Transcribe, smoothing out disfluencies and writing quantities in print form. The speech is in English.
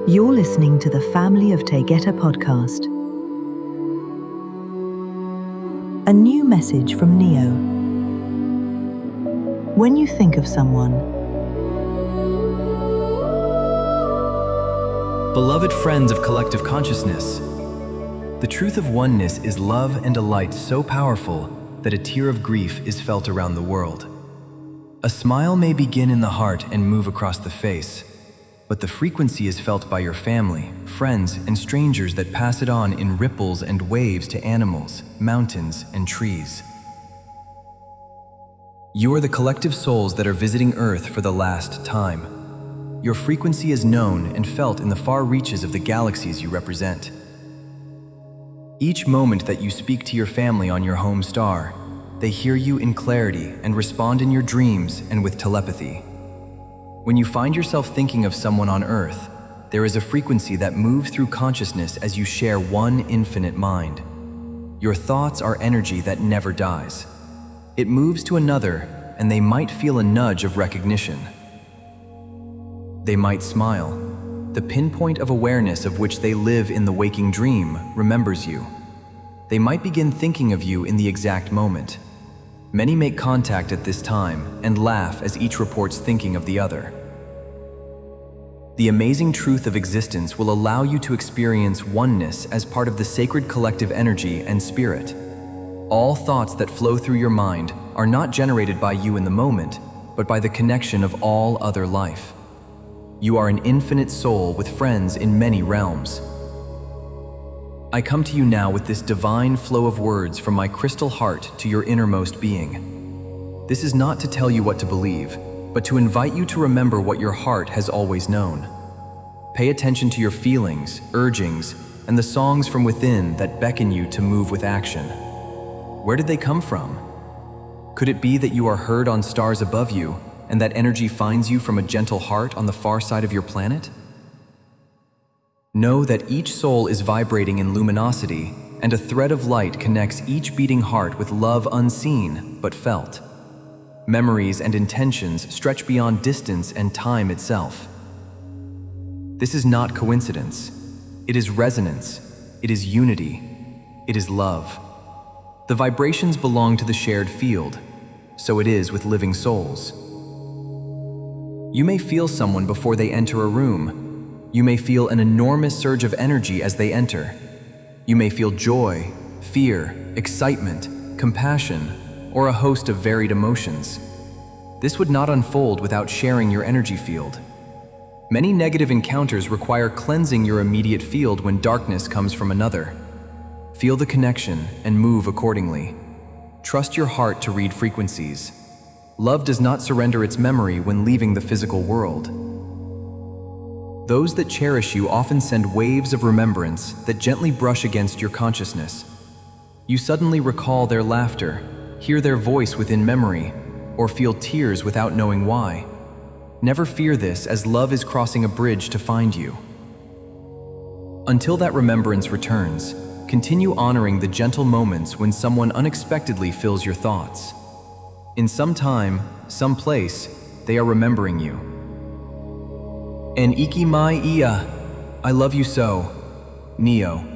You're listening to the Family of Taygeta podcast. A new message from Neo. When you think of someone, beloved friends of collective consciousness, the truth of oneness is love and a light so powerful that a tear of grief is felt around the world. A smile may begin in the heart and move across the face, but the frequency is felt by your family, friends, and strangers that pass it on in ripples and waves to animals, mountains, and trees. You are the collective souls that are visiting Earth for the last time. Your frequency is known and felt in the far reaches of the galaxies you represent. Each moment that you speak to your family on your home star, they hear you in clarity and respond in your dreams and with telepathy. When you find yourself thinking of someone on Earth, there is a frequency that moves through consciousness as you share one infinite mind. Your thoughts are energy that never dies. It moves to another, and they might feel a nudge of recognition. They might smile. The pinpoint of awareness of which they live in the waking dream remembers you. They might begin thinking of you in the exact moment. Many make contact at this time and laugh as each reports thinking of the other. The amazing truth of existence will allow you to experience oneness as part of the sacred collective energy and spirit. All thoughts that flow through your mind are not generated by you in the moment, but by the connection of all other life. You are an infinite soul with friends in many realms. I come to you now with this divine flow of words from my crystal heart to your innermost being. This is not to tell you what to believe, but to invite you to remember what your heart has always known. Pay attention to your feelings, urgings, and the songs from within that beckon you to move with action. Where did they come from? Could it be that you are heard on stars above you, and that energy finds you from a gentle heart on the far side of your planet? Know that each soul is vibrating in luminosity, and a thread of light connects each beating heart with love unseen but felt. Memories and intentions stretch beyond distance and time itself. This is not coincidence. It is resonance. It is unity. It is love. The vibrations belong to the shared field. So it is with living souls. You may feel someone before they enter a room. You may feel an enormous surge of energy as they enter. You may feel joy, fear, excitement, compassion, or a host of varied emotions. This would not unfold without sharing your energy field. Many negative encounters require cleansing your immediate field when darkness comes from another. Feel the connection and move accordingly. Trust your heart to read frequencies. Love does not surrender its memory when leaving the physical world. Those that cherish you often send waves of remembrance that gently brush against your consciousness. You suddenly recall their laughter, hear their voice within memory, or feel tears without knowing why. Never fear this, as love is crossing a bridge to find you. Until that remembrance returns, continue honoring the gentle moments when someone unexpectedly fills your thoughts. In some time, some place, they are remembering you. En iki mai ia, I love you so, Neo.